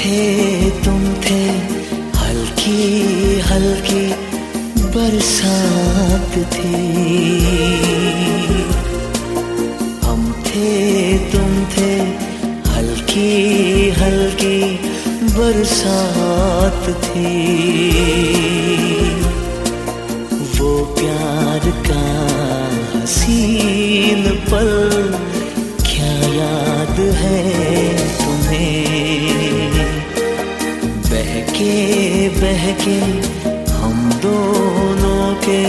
तुम थे हल्की हल्की बरसात थी। हम थे तुम थे हल्की हल्की बरसात थी। वो प्यार का हसीन पल क्या याद है तुम्हें? बहके बहके हम दोनों के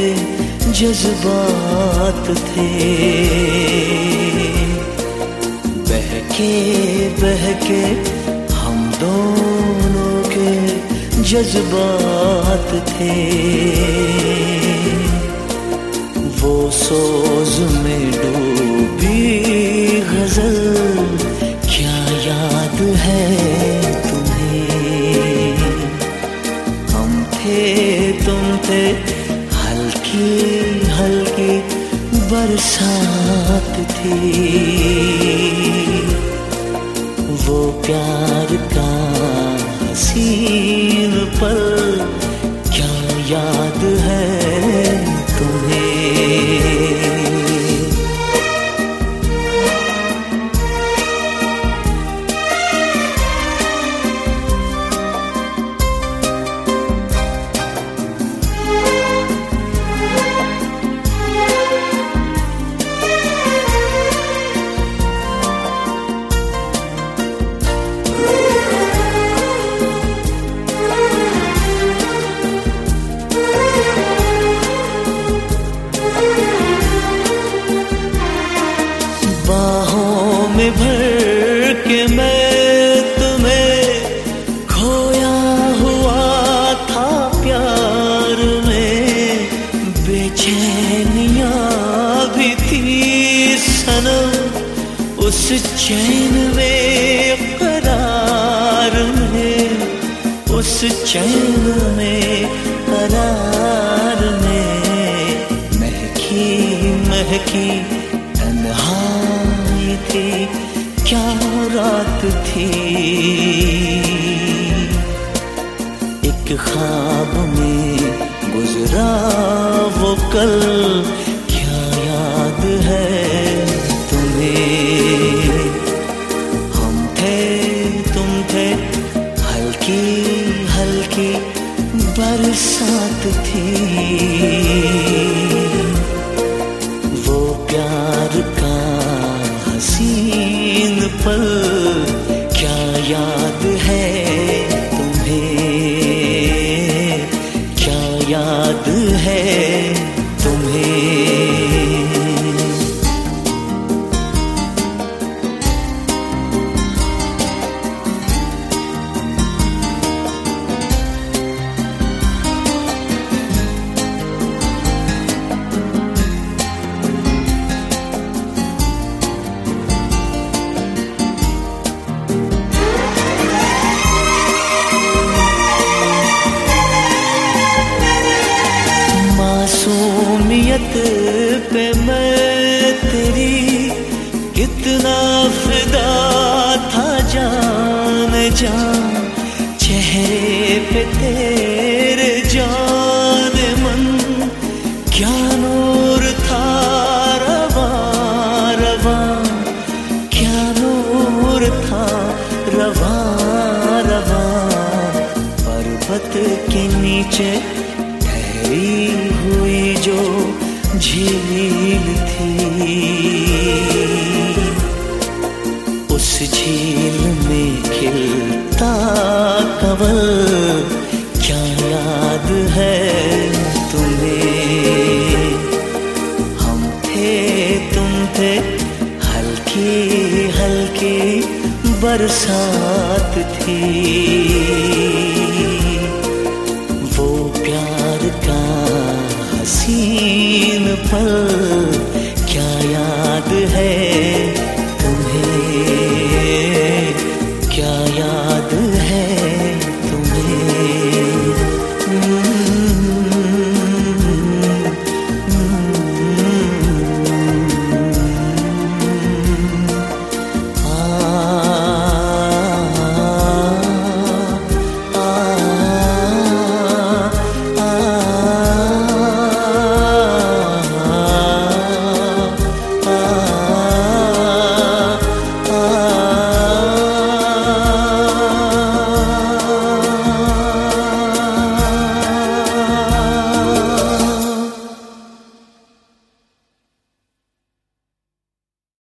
जज्बात थे। बहके बहके हम दोनों के जज्बात थे। वो सोज में डूबी गजल क्या याद है तुम्हें? हम थे तुम थे हल्की हल्की बरसात थी। वो प्यार का हसीन पल क्या याद है तुम्हें? बाहों में भर के मैं तुम्हें खोया हुआ था प्यार में। बेचैनियां भी थी सनम उस चैन में करार में। उस चैन में करार में महकी महकी तन्हाई थी क्या रात थी। एक ख्वाब में गुजरा वो कल क्या याद है तुम्हें? हम थे तुम थे हल्की हल्की बरसात थी। वो प्यार का हसीन पल क्या याद है तुम्हें? क्या याद है तुम्हें? मासूमियत पे मैं तेरी कितना फिदा था जान जान। चेहरे पे तेरे जान मन क्या नूर था रवा रवा। क्या नूर था रवा रवा। पर्वत के नीचे हुई जो झील थी उस झील में खिलता कमल क्या याद है तुम्हें? हम थे तुम थे हल्की हल्की बरसात थी। वो प्यार का हसीन पल